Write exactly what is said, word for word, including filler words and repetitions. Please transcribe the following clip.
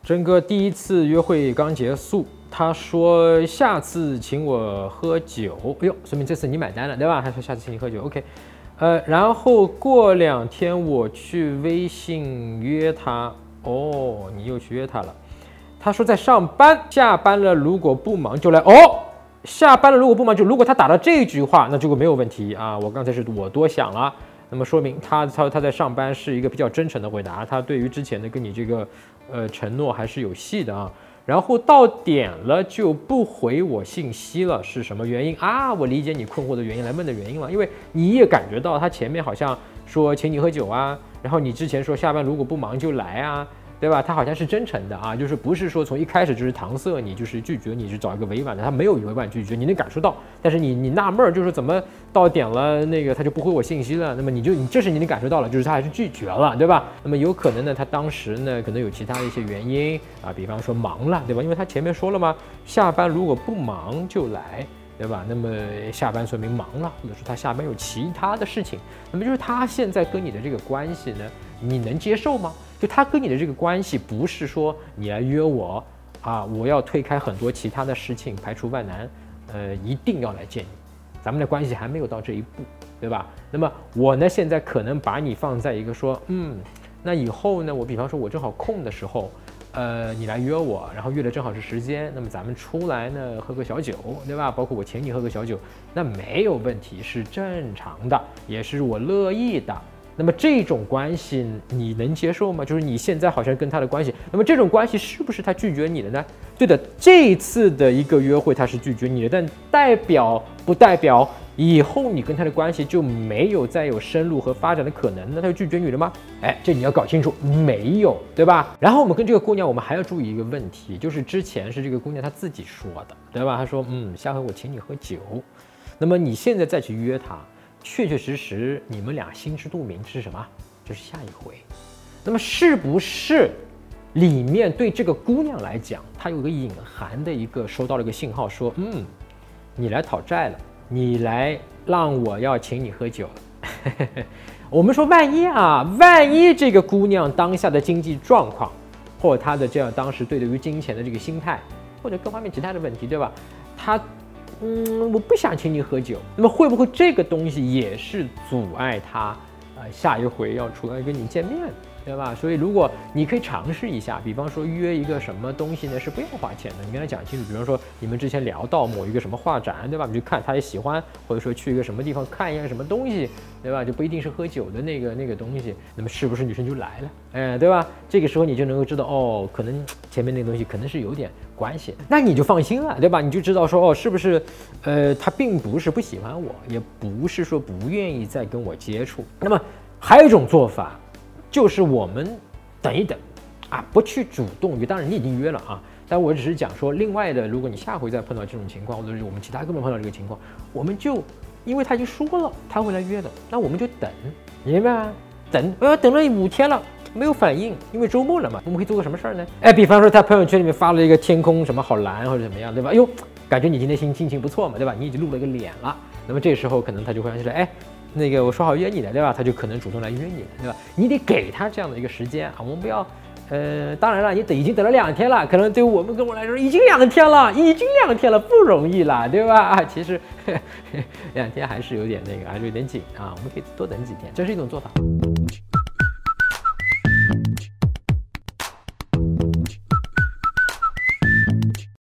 真哥第一次约会刚结束，他说下次请我喝酒，哎呦，说明这次你买单了，对吧？他说下次请你喝酒 ，OK。呃，然后过两天我去微信约他，哦，你又去约他了。他说在上班，下班了如果不忙就来，哦，下班了如果不忙就，如果他打了这句话，那这个没有问题啊。我刚才是我多想了。那么说明他他他在上班是一个比较真诚的回答，他对于之前的跟你这个呃承诺还是有戏的啊。然后到点了就不回我信息了，是什么原因啊？我理解你困惑的原因，来问的原因了，因为你也感觉到他前面好像说请你喝酒啊，然后你之前说下班如果不忙就来啊。对吧？他好像是真诚的啊，就是不是说从一开始就是搪塞你，就是拒绝你，去找一个委婉的，他没有委婉拒绝，你能感受到。但是你你纳闷儿，就是怎么到点了那个他就不回我信息了？那么你就你这是你能感受到了，就是他还是拒绝了，对吧？那么有可能呢，他当时呢可能有其他的一些原因啊，比方说忙了，对吧？因为他前面说了嘛，下班如果不忙就来。对吧？那么下班说明忙了，或者说他下班有其他的事情，那么就是他现在跟你的这个关系呢，你能接受吗？就他跟你的这个关系，不是说你来约我啊，我要推开很多其他的事情，排除万难，呃，一定要来见你。咱们的关系还没有到这一步，对吧？那么我呢，现在可能把你放在一个说，嗯，那以后呢，我比方说我正好空的时候。呃，你来约我，然后约的正好是时间，那么咱们出来呢，喝个小酒，对吧？包括我请你喝个小酒，那没有问题，是正常的，也是我乐意的。那么这种关系你能接受吗？就是你现在好像跟他的关系，那么这种关系是不是他拒绝你的呢？对的，这一次的一个约会他是拒绝你的，但代表不代表以后你跟他的关系就没有再有深入和发展的可能？那他就拒绝你了吗？哎，这你要搞清楚，没有，对吧？然后我们跟这个姑娘，我们还要注意一个问题，就是之前是这个姑娘她自己说的，对吧？她说，嗯，下回我请你喝酒。那么你现在再去约她，确确实实你们俩心知肚明是什么？就是下一回。那么是不是里面对这个姑娘来讲，她有个隐含的一个收到了一个信号，说，嗯，你来讨债了，你来让我要请你喝酒了。我们说万一啊，万一这个姑娘当下的经济状况，或者她的这样当时对于金钱的这个心态，或者各方面其他的问题，对吧？她嗯，我不想请你喝酒，那么会不会这个东西也是阻碍她呃下一回要出来跟你见面？对吧？所以如果你可以尝试一下，比方说约一个什么东西呢，是不用花钱的。你跟他讲清楚，比方说你们之前聊到某一个什么画展，对吧？你去看他也喜欢，或者说去一个什么地方看一样什么东西，对吧？就不一定是喝酒的那个那个东西，那么是不是女生就来了？哎，对吧？这个时候你就能够知道，哦，可能前面那个东西可能是有点关系，那你就放心了，对吧？你就知道说，哦，是不是，呃，他并不是不喜欢我，也不是说不愿意再跟我接触。那么还有一种做法。就是我们等一等啊，不去主动约。当然你已经约了啊，但我只是讲说，另外的，如果你下回再碰到这种情况，或者是我们其他根本碰到这个情况，我们就因为他已经说了他会来约的，那我们就等，明白吗？等，呃，等了五天了，没有反应，因为周末了嘛，我们可以做个什么事儿呢？哎，比方说他朋友圈里面发了一个天空什么好蓝或者怎么样，对吧？哎呦，感觉你今天心心情不错嘛，对吧？你已经露了个脸了，那么这时候可能他就会想起来，哎。那个我说好约你的，对吧？他就可能主动来约你了，对吧？你得给他这样的一个时间啊，我们不要，呃，当然了，你等已经等了两天了，可能对我们跟我来说已经两天了，已经两天了，不容易了，对吧？啊，其实呵呵两天还是有点那个，还是有点紧啊，我们可以多等几天，这是一种做法。